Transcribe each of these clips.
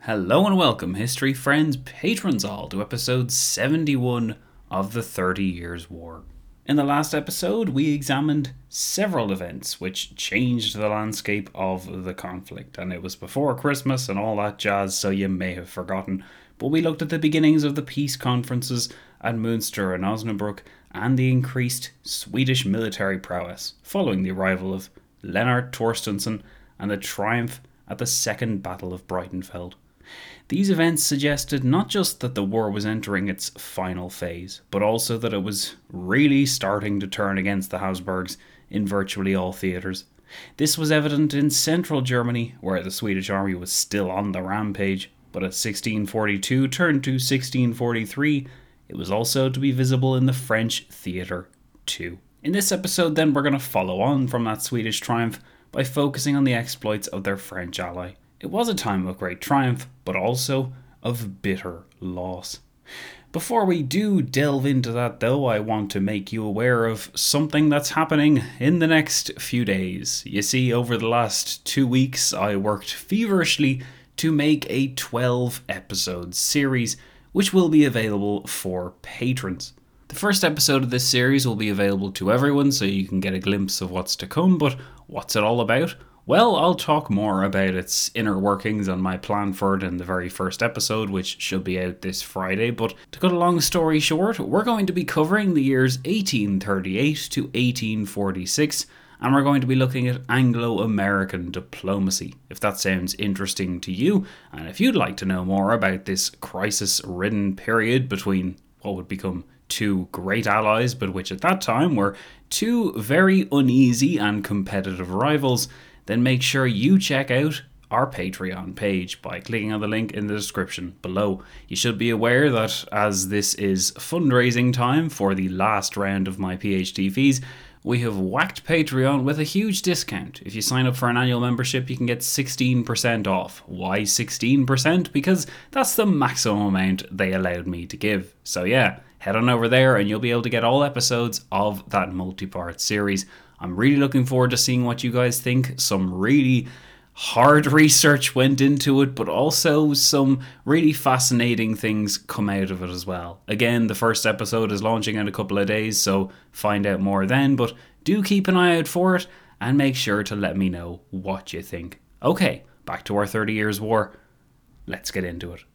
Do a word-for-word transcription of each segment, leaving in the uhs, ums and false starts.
Hello and welcome, history friends, patrons all, to episode seventy-one of the Thirty Years' War. In the last episode, we examined several events which changed the landscape of the conflict, and it was before Christmas and all that jazz, so you may have forgotten. But we looked at the beginnings of the peace conferences at Münster and Osnabrück, and the increased Swedish military prowess following the arrival of Lennart Torstensson and the triumph at the Second Battle of Breitenfeld. These events suggested not just that the war was entering its final phase, but also that it was really starting to turn against the Habsburgs in virtually all theatres. This was evident in central Germany, where the Swedish army was still on the rampage, but as sixteen forty-two turned to sixteen forty-three, it was also to be visible in the French theatre too. In this episode then, we're going to follow on from that Swedish triumph by focusing on the exploits of their French ally. It was a time of great triumph, but also of bitter loss. Before we do delve into that though, I want to make you aware of something that's happening in the next few days. You see, over the last two weeks, I worked feverishly to make a twelve episode series, which will be available for patrons. The first episode of this series will be available to everyone, so you can get a glimpse of what's to come, but what's it all about? Well, I'll talk more about its inner workings and my plan for it in the very first episode, which should be out this Friday, but to cut a long story short, we're going to be covering the years eighteen thirty-eight to eighteen forty-six, and we're going to be looking at Anglo-American diplomacy. If that sounds interesting to you, and if you'd like to know more about this crisis-ridden period between what would become two great allies, but which at that time were two very uneasy and competitive rivals, then make sure you check out our Patreon page by clicking on the link in the description below. You should be aware that as this is fundraising time for the last round of my PhD fees, we have whacked Patreon with a huge discount. If you sign up for an annual membership, you can get sixteen percent off. Why sixteen percent? Because that's the maximum amount they allowed me to give. So yeah, head on over there and you'll be able to get all episodes of that multi-part series. I'm really looking forward to seeing what you guys think. Some really hard research went into it, but also some really fascinating things come out of it as well. Again, the first episode is launching in a couple of days, so find out more then, but do keep an eye out for it and make sure to let me know what you think. Okay, back to our thirty Years' War. Let's get into it.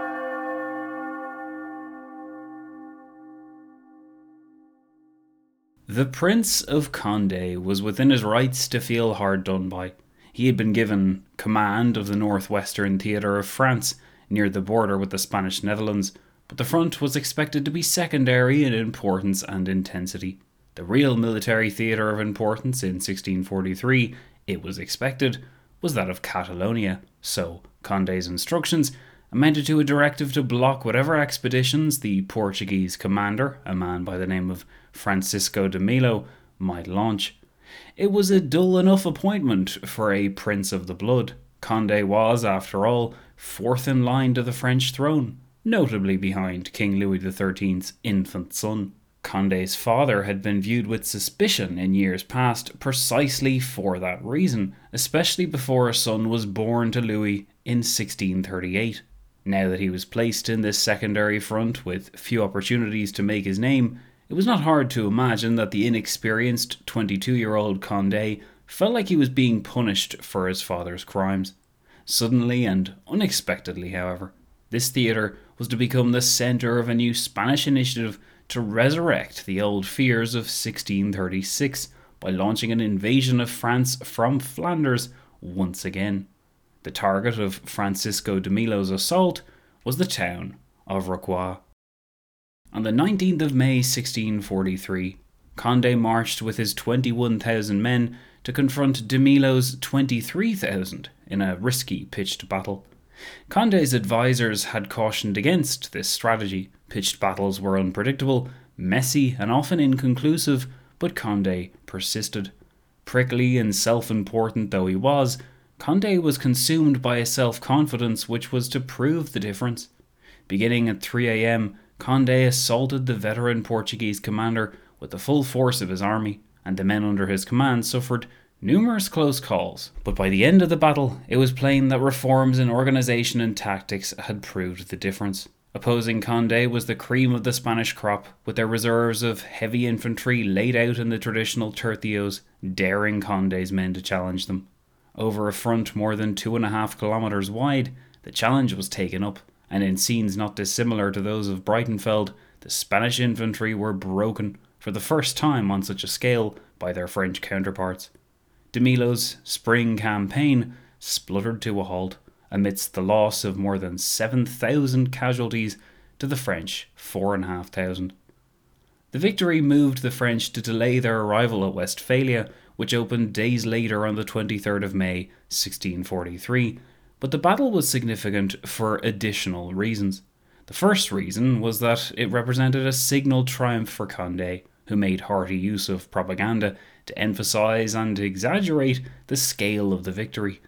The Prince of Condé was within his rights to feel hard done by. He had been given command of the northwestern theatre of France, near the border with the Spanish Netherlands, but the front was expected to be secondary in importance and intensity. The real military theatre of importance in sixteen forty-three, it was expected, was that of Catalonia, so Condé's instructions amounted to a directive to block whatever expeditions the Portuguese commander, a man by the name of Francisco de Melo, might launch. It was a dull enough appointment for a prince of the blood. Condé was, after all, fourth in line to the French throne, notably behind King Louis the thirteenth's infant son. Condé's father had been viewed with suspicion in years past precisely for that reason, especially before a son was born to Louis in sixteen thirty-eight. Now that he was placed in this secondary front with few opportunities to make his name, it was not hard to imagine that the inexperienced twenty-two-year-old Condé felt like he was being punished for his father's crimes. Suddenly and unexpectedly, however, this theatre was to become the centre of a new Spanish initiative to resurrect the old fears of sixteen thirty-six by launching an invasion of France from Flanders once again. The target of Francisco de Melo's assault was the town of Rocroi. On the nineteenth of May sixteen forty-three, Condé marched with his twenty-one thousand men to confront de Melo's twenty-three thousand in a risky pitched battle. Condé's advisors had cautioned against this strategy. Pitched battles were unpredictable, messy and often inconclusive, but Condé persisted. Prickly and self-important though he was, Condé was consumed by a self-confidence which was to prove the difference. Beginning at three a.m, Condé assaulted the veteran Portuguese commander with the full force of his army, and the men under his command suffered Numerous close calls, but by the end of the battle, it was plain that reforms in organisation and tactics had proved the difference. Opposing Condé was the cream of the Spanish crop, with their reserves of heavy infantry laid out in the traditional tercios, daring Condé's men to challenge them. Over a front more than two and a half kilometres wide, the challenge was taken up, and in scenes not dissimilar to those of Breitenfeld, the Spanish infantry were broken, for the first time on such a scale, by their French counterparts. De Milo's spring campaign spluttered to a halt, amidst the loss of more than seven thousand casualties to the French four thousand five hundred. The victory moved the French to delay their arrival at Westphalia, which opened days later on the twenty-third of May, sixteen forty-three, but the battle was significant for additional reasons. The first reason was that it represented a signal triumph for Condé, who made hearty use of propaganda to emphasise and exaggerate the scale of the victory.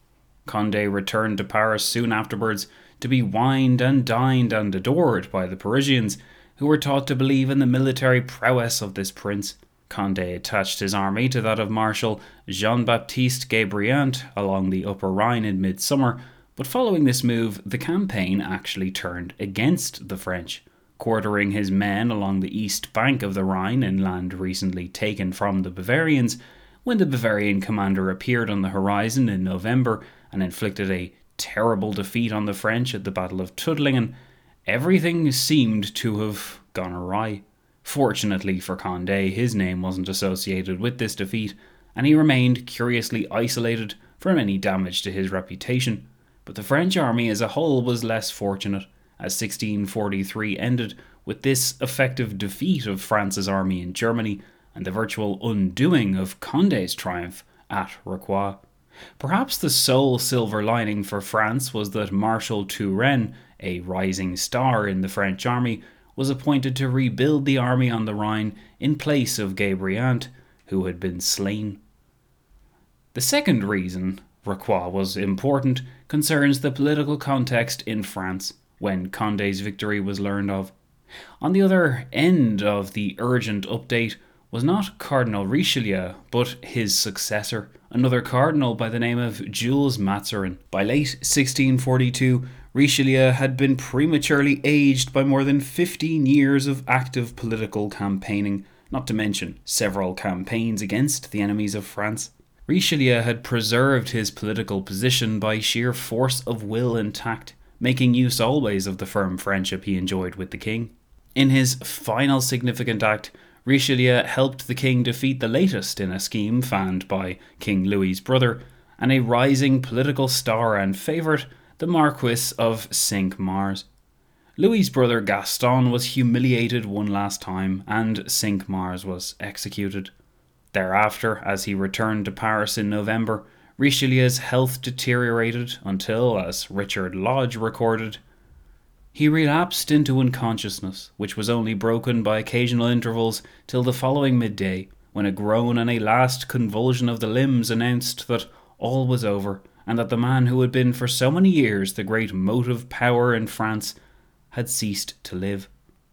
Condé returned to Paris soon afterwards to be wined and dined and adored by the Parisians, who were taught to believe in the military prowess of this prince. Condé attached his army to that of Marshal Jean-Baptiste Guébriant along the Upper Rhine in midsummer, but following this move, the campaign actually turned against the French, quartering his men along the east bank of the Rhine in land recently taken from the Bavarians. When the Bavarian commander appeared on the horizon in November and inflicted a terrible defeat on the French at the Battle of Tuttlingen, everything seemed to have gone awry. Fortunately for Condé, his name wasn't associated with this defeat, and he remained curiously isolated from any damage to his reputation. But the French army as a whole was less fortunate, as sixteen forty-three ended with this effective defeat of France's army in Germany and the virtual undoing of Condé's triumph at Rocroi. Perhaps the sole silver lining for France was that Marshal Turenne, a rising star in the French army, was appointed to rebuild the army on the Rhine in place of Guébriant, who had been slain. The second reason Rocroi was important concerns the political context in France when Condé's victory was learned of. On the other end of the urgent update was not Cardinal Richelieu, but his successor, another cardinal by the name of Jules Mazarin. By late sixteen forty-two, Richelieu had been prematurely aged by more than fifteen years of active political campaigning, not to mention several campaigns against the enemies of France. Richelieu had preserved his political position by sheer force of will and tact, making use always of the firm friendship he enjoyed with the king. In his final significant act, Richelieu helped the king defeat the latest in a scheme fanned by King Louis's brother, and a rising political star and favourite, the Marquis of Cinq-Mars. Louis's brother Gaston was humiliated one last time, and Cinq-Mars was executed. Thereafter, as he returned to Paris in November, Richelieu's health deteriorated until, as Richard Lodge recorded, he relapsed into unconsciousness, which was only broken by occasional intervals till the following midday, when a groan and a last convulsion of the limbs announced that all was over, and that the man who had been for so many years the great motive power in France had ceased to live.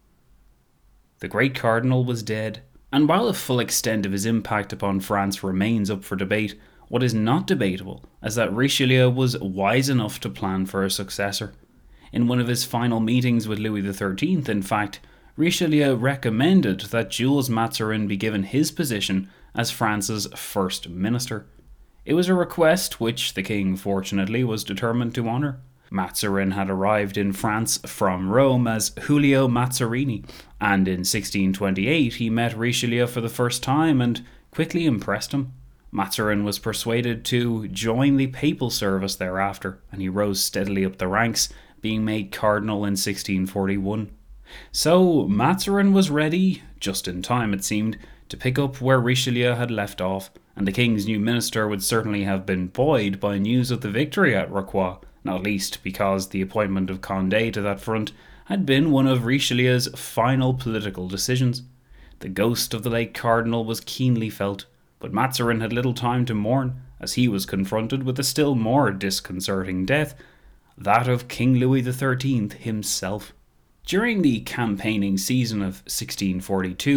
The great cardinal was dead, and while the full extent of his impact upon France remains up for debate, what is not debatable is that Richelieu was wise enough to plan for a successor. In one of his final meetings with Louis the thirteenth, in fact, Richelieu recommended that Jules Mazarin be given his position as France's first minister. It was a request which the king, fortunately, was determined to honour. Mazarin had arrived in France from Rome as Julio Mazarini, and in sixteen twenty-eight he met Richelieu for the first time and quickly impressed him. Mazarin was persuaded to join the papal service thereafter, and he rose steadily up the ranks, being made cardinal in sixteen forty-one. So Mazarin was ready, just in time it seemed, to pick up where Richelieu had left off, and the king's new minister would certainly have been buoyed by news of the victory at Rocroi, not least because the appointment of Condé to that front had been one of Richelieu's final political decisions. The ghost of the late cardinal was keenly felt, but Mazarin had little time to mourn, as he was confronted with a still more disconcerting death, that of King Louis the thirteenth himself. During the campaigning season of sixteen forty-two,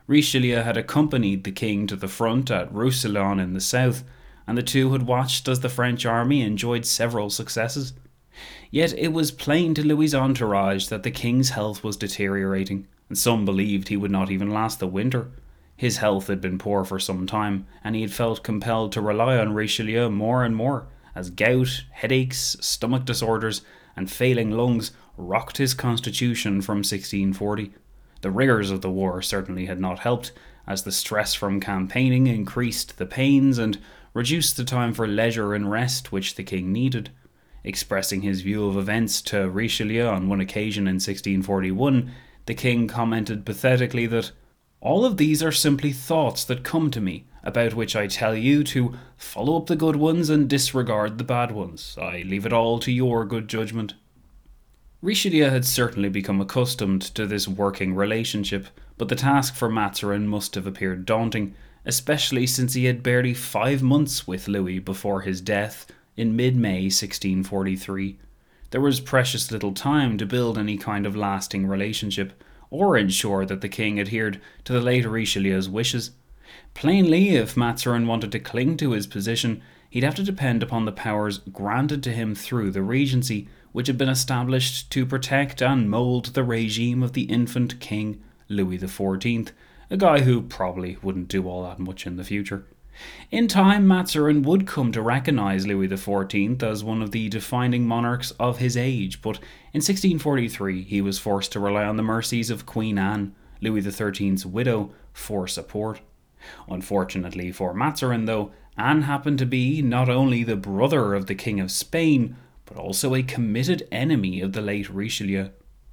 Richelieu had accompanied the king to the front at Roussillon in the south, and the two had watched as the French army enjoyed several successes. Yet it was plain to Louis's entourage that the king's health was deteriorating, and some believed he would not even last the winter. His health had been poor for some time, and he had felt compelled to rely on Richelieu more and more, as gout, headaches, stomach disorders, and failing lungs rocked his constitution from sixteen forty. The rigours of the war certainly had not helped, as the stress from campaigning increased the pains and reduced the time for leisure and rest which the king needed. Expressing his view of events to Richelieu on one occasion in sixteen forty-one, the king commented pathetically that, "All of these are simply thoughts that come to me, about which I tell you to follow up the good ones and disregard the bad ones. I leave it all to your good judgment." Richelieu had certainly become accustomed to this working relationship, but the task for Mazarin must have appeared daunting, especially since he had barely five months with Louis before his death in mid-May sixteen forty-three. There was precious little time to build any kind of lasting relationship, or ensure that the king adhered to the late Richelieu's wishes. Plainly, if Mazarin wanted to cling to his position, he'd have to depend upon the powers granted to him through the regency, which had been established to protect and mould the regime of the infant king, Louis the fourteenth, a guy who probably wouldn't do all that much in the future. In time, Mazarin would come to recognise Louis the fourteenth as one of the defining monarchs of his age, but in sixteen forty-three he was forced to rely on the mercies of Queen Anne, Louis the thirteenth's widow, for support. Unfortunately for Mazarin, though, Anne happened to be not only the brother of the King of Spain, but also a committed enemy of the late Richelieu.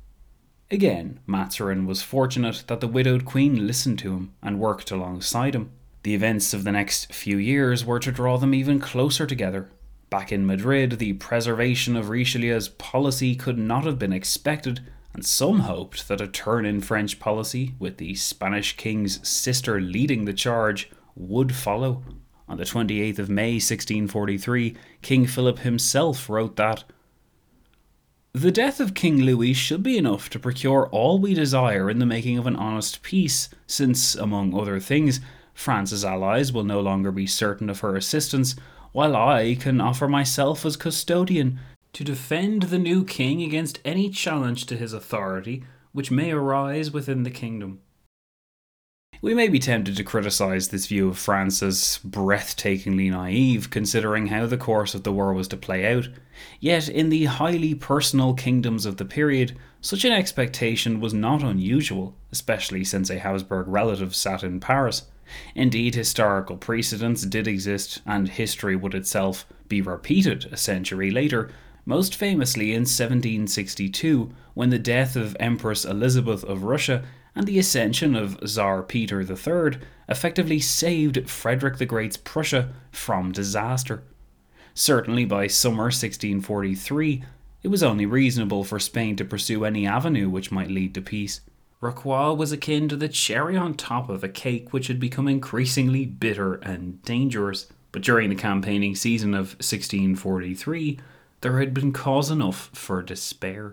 Again, Mazarin was fortunate that the widowed queen listened to him and worked alongside him. The events of the next few years were to draw them even closer together. Back in Madrid, the preservation of Richelieu's policy could not have been expected, and some hoped that a turn in French policy, with the Spanish king's sister leading the charge, would follow. On the twenty-eighth of May sixteen forty-three, King Philip himself wrote that, "The death of King Louis should be enough to procure all we desire in the making of an honest peace, since, among other things, France's allies will no longer be certain of her assistance, while I can offer myself as custodian to defend the new king against any challenge to his authority which may arise within the kingdom." We may be tempted to criticise this view of France as breathtakingly naive, considering how the course of the war was to play out. Yet, in the highly personal kingdoms of the period, such an expectation was not unusual, especially since a Habsburg relative sat in Paris. Indeed, historical precedents did exist, and history would itself be repeated a century later, most famously in seventeen sixty-two, when the death of Empress Elizabeth of Russia and the ascension of Tsar Peter the Third effectively saved Frederick the Great's Prussia from disaster. Certainly by summer sixteen forty-three, it was only reasonable for Spain to pursue any avenue which might lead to peace. Rocroi was akin to the cherry on top of a cake which had become increasingly bitter and dangerous, but during the campaigning season of sixteen forty-three, there had been cause enough for despair.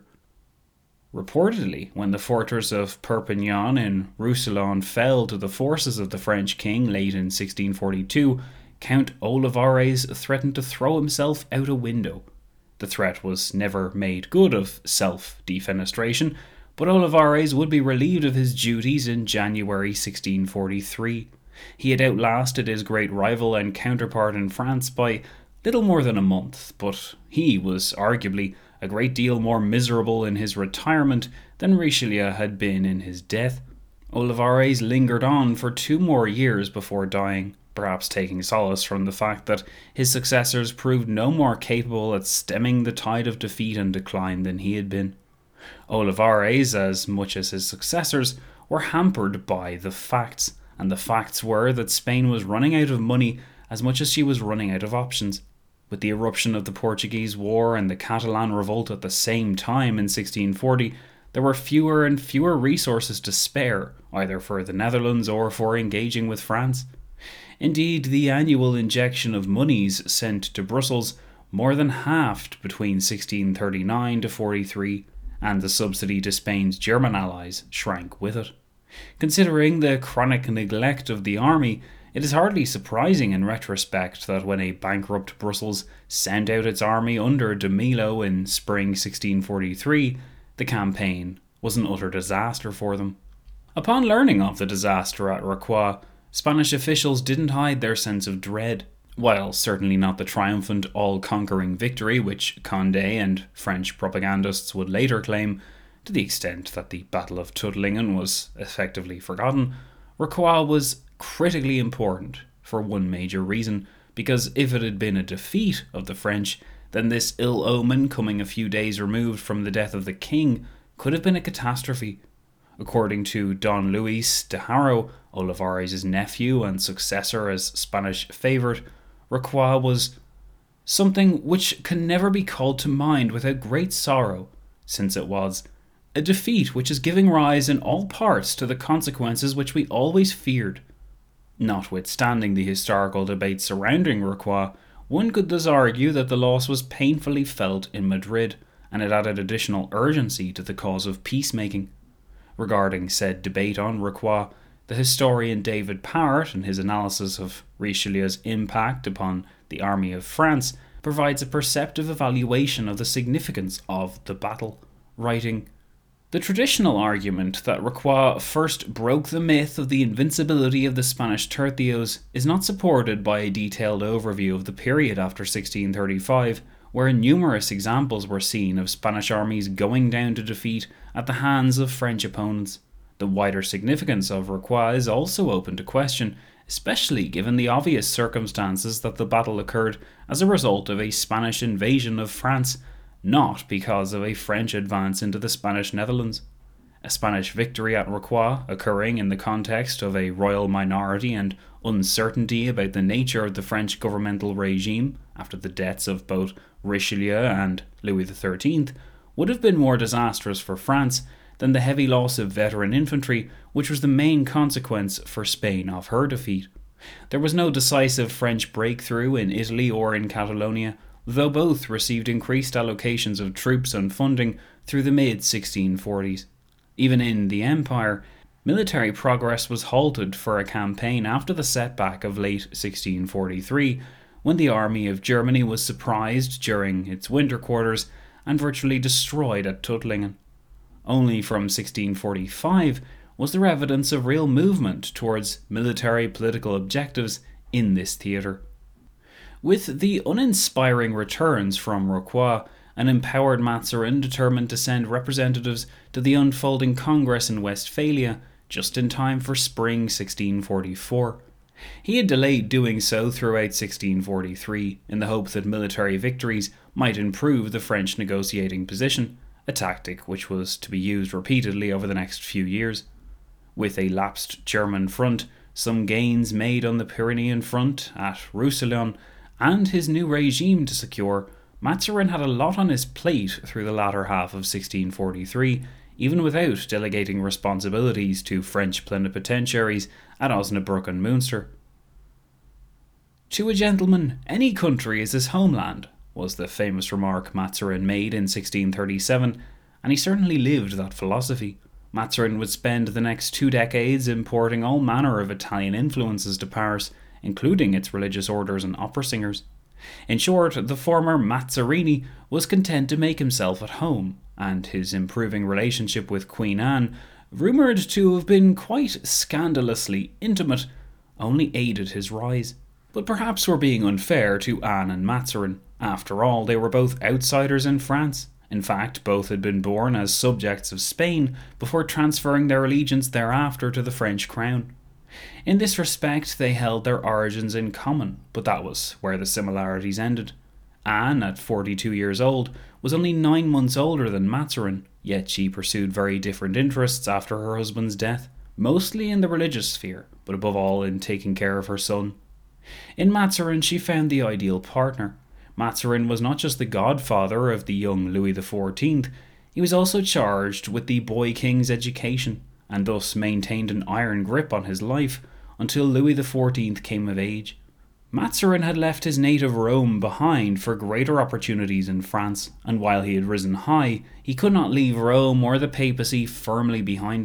Reportedly, when the fortress of Perpignan in Roussillon fell to the forces of the French king late in sixteen forty-two, Count Olivares threatened to throw himself out a window. The threat was never made good of self-defenestration, but Olivares would be relieved of his duties in January sixteen forty-three. He had outlasted his great rival and counterpart in France by little more than a month, but he was arguably a great deal more miserable in his retirement than Richelieu had been in his death. Olivares lingered on for two more years before dying, perhaps taking solace from the fact that his successors proved no more capable at stemming the tide of defeat and decline than he had been. Olivares, as much as his successors, were hampered by the facts, and the facts were that Spain was running out of money as much as she was running out of options. With the eruption of the Portuguese War and the Catalan Revolt at the same time in sixteen forty, there were fewer and fewer resources to spare, either for the Netherlands or for engaging with France. Indeed, the annual injection of monies sent to Brussels more than halved between sixteen thirty-nine to forty-three, and the subsidy to Spain's German allies shrank with it. Considering the chronic neglect of the army, it is hardly surprising in retrospect that when a bankrupt Brussels sent out its army under de Milo in spring sixteen forty-three, the campaign was an utter disaster for them. Upon learning of the disaster at Rocroi, Spanish officials didn't hide their sense of dread. While certainly not the triumphant, all-conquering victory which Condé and French propagandists would later claim, to the extent that the Battle of Tuttlingen was effectively forgotten, Rocroi was critically important for one major reason, because if it had been a defeat of the French, then this ill omen coming a few days removed from the death of the king could have been a catastrophe. According to Don Luis de Haro, Olivares' nephew and successor as Spanish favourite, Rocroi was something which can never be called to mind without great sorrow, since it was a defeat which is giving rise in all parts to the consequences which we always feared. Notwithstanding the historical debate surrounding Rocroi, one could thus argue that the loss was painfully felt in Madrid, and it added additional urgency to the cause of peacemaking. Regarding said debate on Rocroi, the historian David Parrott, in his analysis of Richelieu's impact upon the army of France, provides a perceptive evaluation of the significance of the battle, writing, "The traditional argument that Rocroi first broke the myth of the invincibility of the Spanish tercios is not supported by a detailed overview of the period after sixteen thirty-five, where numerous examples were seen of Spanish armies going down to defeat at the hands of French opponents. The wider significance of Rocroi is also open to question, especially given the obvious circumstances that the battle occurred as a result of a Spanish invasion of France, not because of a French advance into the Spanish Netherlands. A Spanish victory at Rocroi, occurring in the context of a royal minority and uncertainty about the nature of the French governmental regime after the deaths of both Richelieu and Louis the thirteenth, would have been more disastrous for France than the heavy loss of veteran infantry, which was the main consequence for Spain of her defeat. There was no decisive French breakthrough in Italy or in Catalonia, though both received increased allocations of troops and funding through the mid sixteen forties. Even in the Empire, military progress was halted for a campaign after the setback of late sixteen forty-three, when the army of Germany was surprised during its winter quarters and virtually destroyed at Tuttlingen. Only from sixteen forty-five was there evidence of real movement towards military political objectives in this theatre. With the uninspiring returns from Rocroi, an empowered Mazarin determined to send representatives to the unfolding Congress in Westphalia just in time for spring sixteen forty-four. He had delayed doing so throughout sixteen forty-three in the hope that military victories might improve the French negotiating position, a tactic which was to be used repeatedly over the next few years. With a lapsed German front, some gains made on the Pyrenean front at Roussillon, and his new regime to secure, Mazarin had a lot on his plate through the latter half of sixteen forty-three, even without delegating responsibilities to French plenipotentiaries at Osnabrück and Münster. "To a gentleman, any country is his homeland," was the famous remark Mazarin made in sixteen thirty-seven, and he certainly lived that philosophy. Mazarin would spend the next two decades importing all manner of Italian influences to Paris, including its religious orders and opera singers. In short, the former Mazzarini was content to make himself at home, and his improving relationship with Queen Anne, rumoured to have been quite scandalously intimate, only aided his rise. But perhaps we're being unfair to Anne and Mazarin. After all, they were both outsiders in France. In fact, both had been born as subjects of Spain before transferring their allegiance thereafter to the French crown. In this respect, they held their origins in common, but that was where the similarities ended. Anne, at forty-two years old, was only nine months older than Mazarin, yet she pursued very different interests after her husband's death, mostly in the religious sphere, but above all in taking care of her son. In Mazarin, she found the ideal partner. Mazarin was not just the godfather of the young Louis the fourteenth, he was also charged with the boy king's education, and thus maintained an iron grip on his life until Louis the fourteenth came of age. Mazarin had left his native Rome behind for greater opportunities in France, and while he had risen high, he could not leave Rome or the papacy firmly behind him.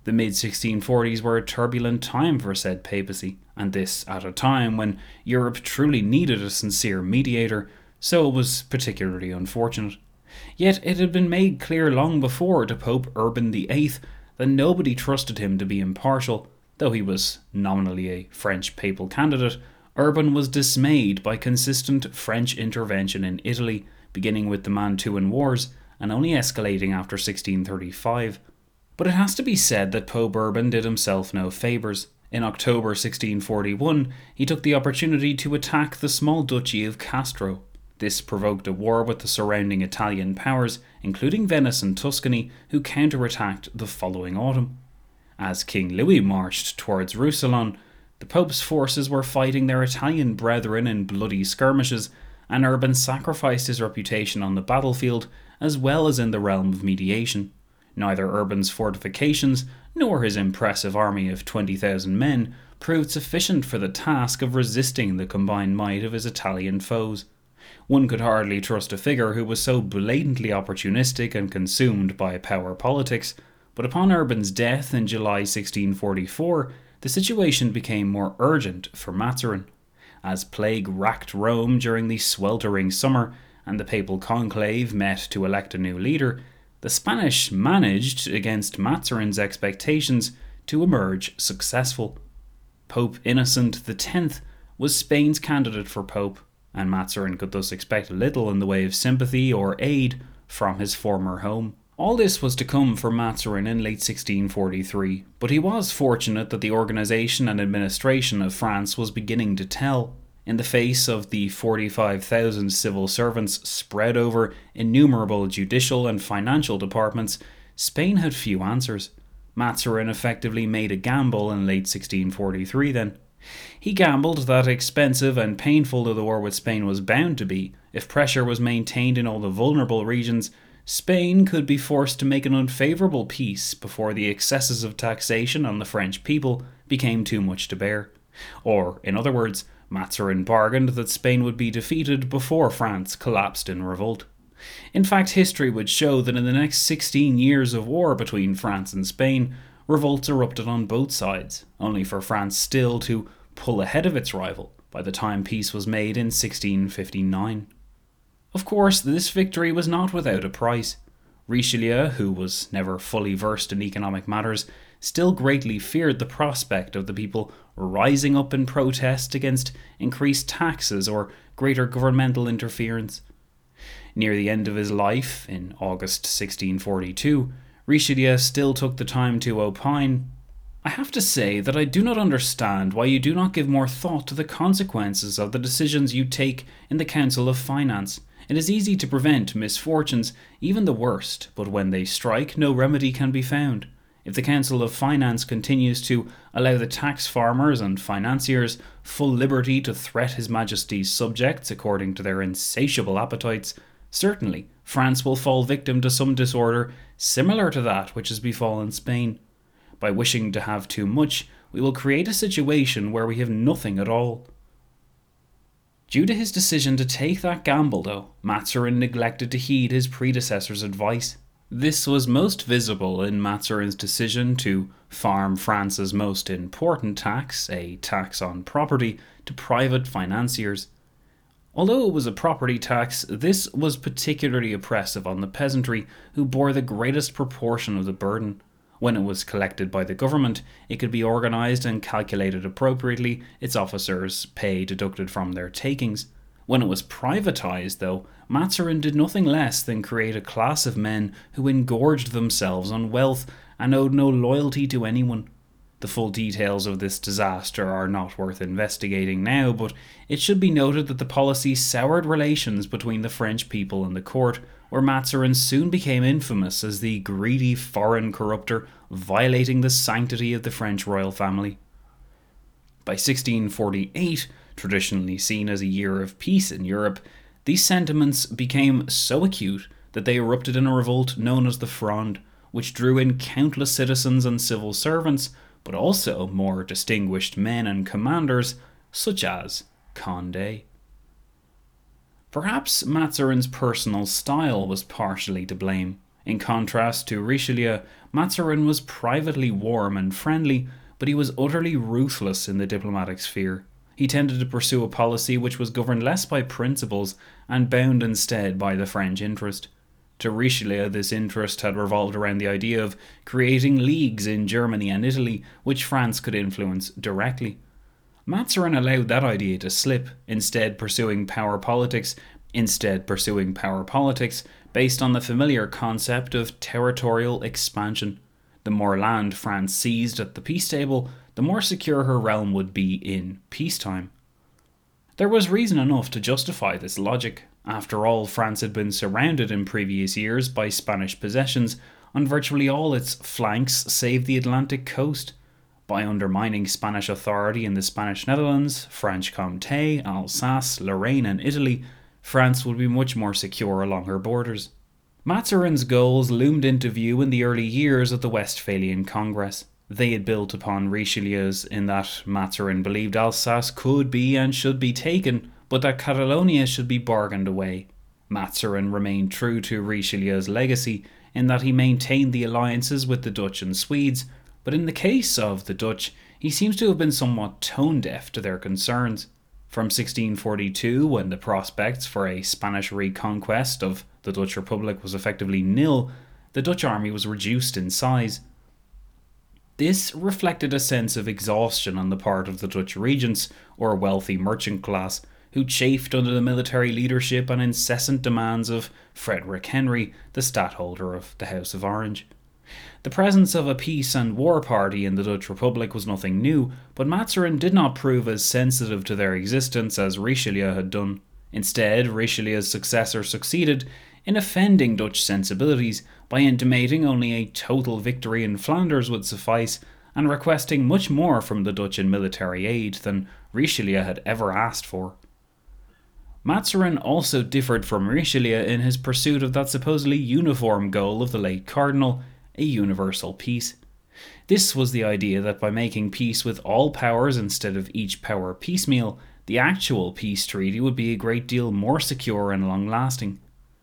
The mid sixteen forties were a turbulent time for said papacy, and this at a time when Europe truly needed a sincere mediator, so it was particularly unfortunate. Yet it had been made clear long before to Pope Urban the Eighth that nobody trusted him to be impartial. Though he was nominally a French papal candidate, Urban was dismayed by consistent French intervention in Italy, beginning with the Mantuan Wars and only escalating after sixteen thirty-five. But it has to be said that Pope Urban did himself no favours. In October sixteen forty-one, he took the opportunity to attack the small duchy of Castro. This provoked a war with the surrounding Italian powers, including Venice and Tuscany, who counterattacked the following autumn. As King Louis marched towards Roussillon, the Pope's forces were fighting their Italian brethren in bloody skirmishes, and Urban sacrificed his reputation on the battlefield as well as in the realm of mediation. Neither Urban's fortifications nor his impressive army of twenty thousand men proved sufficient for the task of resisting the combined might of his Italian foes. One could hardly trust a figure who was so blatantly opportunistic and consumed by power politics, but upon Urban's death in July sixteen forty-four, the situation became more urgent for Mazarin. As plague racked Rome during the sweltering summer and the papal conclave met to elect a new leader, the Spanish managed, against Mazarin's expectations, to emerge successful. Pope Innocent the Tenth was Spain's candidate for pope, and Mazarin could thus expect little in the way of sympathy or aid from his former home. All this was to come for Mazarin in late sixteen forty-three, but he was fortunate that the organisation and administration of France was beginning to tell. In the face of the forty-five thousand civil servants spread over innumerable judicial and financial departments, Spain had few answers. Mazarin effectively made a gamble in late sixteen forty-three then. He gambled that, expensive and painful though the war with Spain was bound to be, if pressure was maintained in all the vulnerable regions, Spain could be forced to make an unfavourable peace before the excesses of taxation on the French people became too much to bear. Or, in other words, Mazarin bargained that Spain would be defeated before France collapsed in revolt. In fact, history would show that in the next sixteen years of war between France and Spain, revolts erupted on both sides, only for France still to pull ahead of its rival by the time peace was made in sixteen fifty-nine. Of course, this victory was not without a price. Richelieu, who was never fully versed in economic matters, still greatly feared the prospect of the people rising up in protest against increased taxes or greater governmental interference. Near the end of his life, in August sixteen forty-two, Richelieu still took the time to opine, "I have to say that I do not understand why you do not give more thought to the consequences of the decisions you take in the Council of Finance. It is easy to prevent misfortunes, even the worst, but when they strike, no remedy can be found. If the Council of Finance continues to allow the tax farmers and financiers full liberty to threat His Majesty's subjects according to their insatiable appetites, certainly France will fall victim to some disorder similar to that which has befallen Spain. By wishing to have too much, we will create a situation where we have nothing at all." Due to his decision to take that gamble, though, Mazarin neglected to heed his predecessor's advice. This was most visible in Mazarin's decision to farm France's most important tax, a tax on property, to private financiers. Although it was a property tax, this was particularly oppressive on the peasantry, who bore the greatest proportion of the burden. When it was collected by the government, it could be organised and calculated appropriately, its officers' pay deducted from their takings. When it was privatised, though, Mazarin did nothing less than create a class of men who engorged themselves on wealth and owed no loyalty to anyone. The full details of this disaster are not worth investigating now, but it should be noted that the policy soured relations between the French people and the court, where Mazarin soon became infamous as the greedy foreign corrupter violating the sanctity of the French royal family. By sixteen forty-eight, traditionally seen as a year of peace in Europe, these sentiments became so acute that they erupted in a revolt known as the Fronde, which drew in countless citizens and civil servants, but also more distinguished men and commanders, such as Condé. Perhaps Mazarin's personal style was partially to blame. In contrast to Richelieu, Mazarin was privately warm and friendly, but he was utterly ruthless in the diplomatic sphere. He tended to pursue a policy which was governed less by principles and bound instead by the French interest. To Richelieu, this interest had revolved around the idea of creating leagues in Germany and Italy which France could influence directly. Mazarin allowed that idea to slip, instead pursuing power politics, instead pursuing power politics based on the familiar concept of territorial expansion. The more land France seized at the peace table, the more secure her realm would be in peacetime. There was reason enough to justify this logic. After all, France had been surrounded in previous years by Spanish possessions on virtually all its flanks save the Atlantic coast. By undermining Spanish authority in the Spanish Netherlands, Franche-Comté, Alsace, Lorraine and Italy, France would be much more secure along her borders. Mazarin's goals loomed into view in the early years of the Westphalian Congress. They had built upon Richelieu's in that Mazarin believed Alsace could be and should be taken, but that Catalonia should be bargained away. Mazarin remained true to Richelieu's legacy in that he maintained the alliances with the Dutch and Swedes, but in the case of the Dutch, he seems to have been somewhat tone-deaf to their concerns. From sixteen forty-two, when the prospects for a Spanish reconquest of the Dutch Republic was effectively nil, the Dutch army was reduced in size. This reflected a sense of exhaustion on the part of the Dutch regents, or wealthy merchant class, who chafed under the military leadership and incessant demands of Frederick Henry, the stadtholder of the House of Orange. The presence of a peace and war party in the Dutch Republic was nothing new, but Mazarin did not prove as sensitive to their existence as Richelieu had done. Instead, Richelieu's successor succeeded in offending Dutch sensibilities by intimating only a total victory in Flanders would suffice, and requesting much more from the Dutch in military aid than Richelieu had ever asked for. Mazarin also differed from Richelieu in his pursuit of that supposedly uniform goal of the late cardinal, a universal peace. This was the idea that by making peace with all powers instead of each power piecemeal, the actual peace treaty would be a great deal more secure and long-lasting.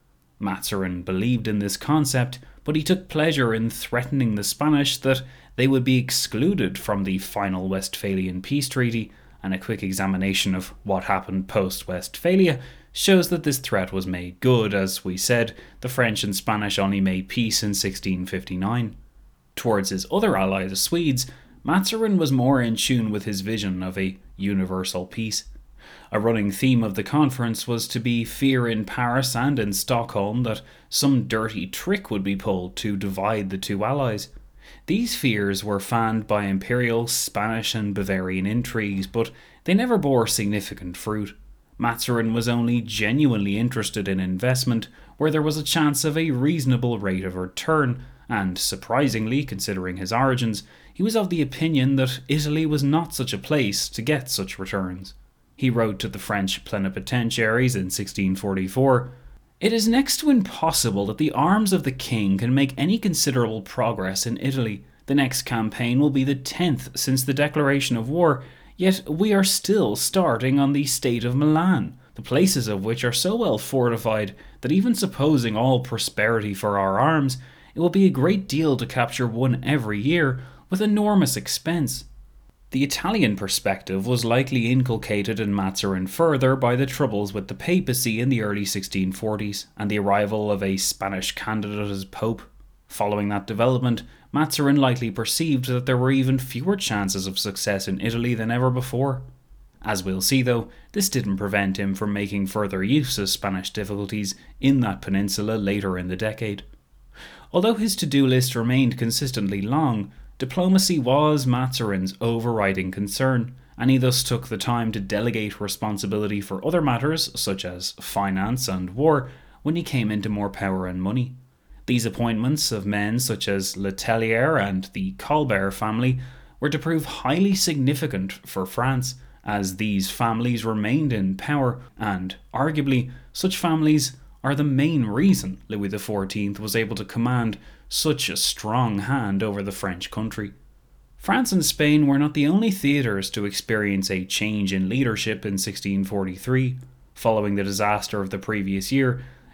Mazarin believed in this concept, but he took pleasure in threatening the Spanish that they would be excluded from the final Westphalian peace treaty, and a quick examination of what happened post-Westphalia shows that this threat was made good. As we said, the French and Spanish only made peace in sixteen fifty-nine. Towards his other ally, the Swedes, Mazarin was more in tune with his vision of a universal peace. A running theme of the conference was to be fear in Paris and in Stockholm that some dirty trick would be pulled to divide the two allies. These fears were fanned by imperial, Spanish and Bavarian intrigues, but they never bore significant fruit. Mazarin was only genuinely interested in investment where there was a chance of a reasonable rate of return, and surprisingly, considering his origins, he was of the opinion that Italy was not such a place to get such returns. He wrote to the French plenipotentiaries in sixteen forty-four, "It is next to impossible that the arms of the king can make any considerable progress in Italy. The next campaign will be the tenth since the declaration of war, yet we are still starting on the state of Milan, the places of which are so well fortified that even supposing all prosperity for our arms, it will be a great deal to capture one every year, with enormous expense." The Italian perspective was likely inculcated in Mazarin further by the troubles with the papacy in the early sixteen forties and the arrival of a Spanish candidate as pope. Following that development, Mazarin likely perceived that there were even fewer chances of success in Italy than ever before. As we'll see though, this didn't prevent him from making further use of Spanish difficulties in that peninsula later in the decade. Although his to-do list remained consistently long, diplomacy was Mazarin's overriding concern, and he thus took the time to delegate responsibility for other matters such as finance and war when he came into more power and money. These appointments of men such as Le Tellier and the Colbert family were to prove highly significant for France, as these families remained in power, and arguably such families are the main reason Louis the fourteenth was able to command such a strong hand over the French country. France and Spain were not the only theatres to experience a change in leadership in sixteen forty-three. Following the disaster of the previous year,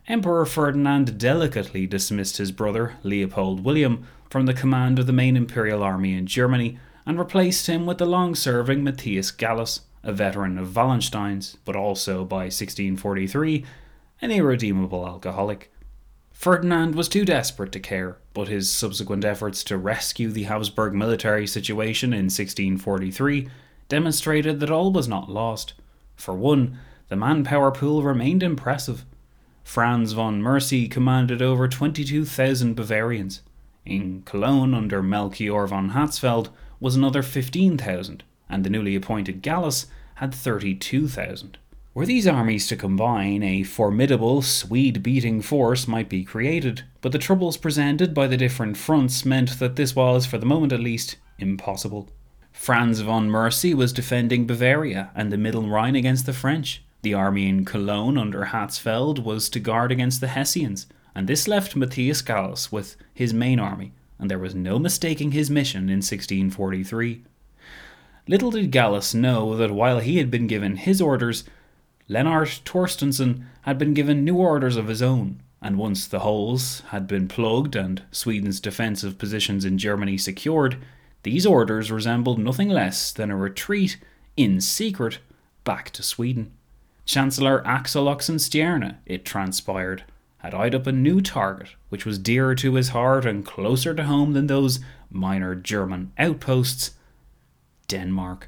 Emperor Ferdinand delicately dismissed his brother, Leopold William, from the command of the main imperial army in Germany and replaced him with the long-serving Matthias Gallus, a veteran of Wallenstein's, but also by sixteen forty-three, an irredeemable alcoholic. Ferdinand was too desperate to care, but his subsequent efforts to rescue the Habsburg military situation in sixteen forty-three demonstrated that all was not lost. For one, the manpower pool remained impressive. Franz von Mercy commanded over twenty-two thousand Bavarians. In Cologne, under Melchior von Hatzfeld, was another fifteen thousand, and the newly appointed Gallus had thirty-two thousand. Were these armies to combine, a formidable Swede-beating force might be created, but the troubles presented by the different fronts meant that this was, for the moment at least, impossible. Franz von Mercy was defending Bavaria and the Middle Rhine against the French. The army in Cologne under Hatzfeld was to guard against the Hessians, and this left Matthias Gallus with his main army, and there was no mistaking his mission in sixteen forty-three. Little did Gallus know that while he had been given his orders, Lennart Torstensson had been given new orders of his own, and once the holes had been plugged and Sweden's defensive positions in Germany secured, these orders resembled nothing less than a retreat, in secret, back to Sweden. Chancellor Axel Oxenstierna, it transpired, had eyed up a new target which was dearer to his heart and closer to home than those minor German outposts: Denmark.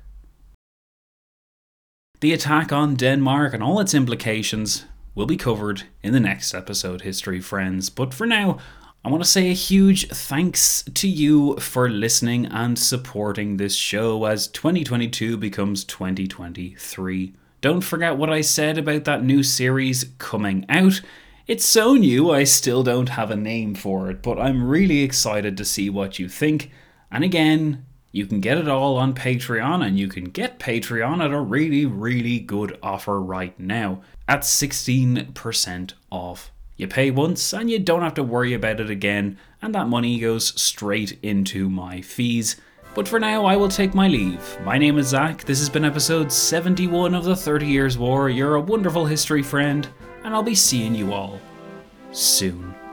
The attack on Denmark and all its implications will be covered in the next episode, history friends, but for now I want to say a huge thanks to you for listening and supporting this show as twenty twenty-two becomes twenty twenty-three. Don't forget what I said about that new series coming out. It's so new I still don't have a name for it, but I'm really excited to see what you think. And again, you can get it all on Patreon, and you can get Patreon at a really, really good offer right now at sixteen percent off. You pay once and you don't have to worry about it again, and that money goes straight into my fees. But for now, I will take my leave. My name is Zach. This has been episode seventy-one of the thirty Years' War. You're a wonderful history friend, and I'll be seeing you all soon.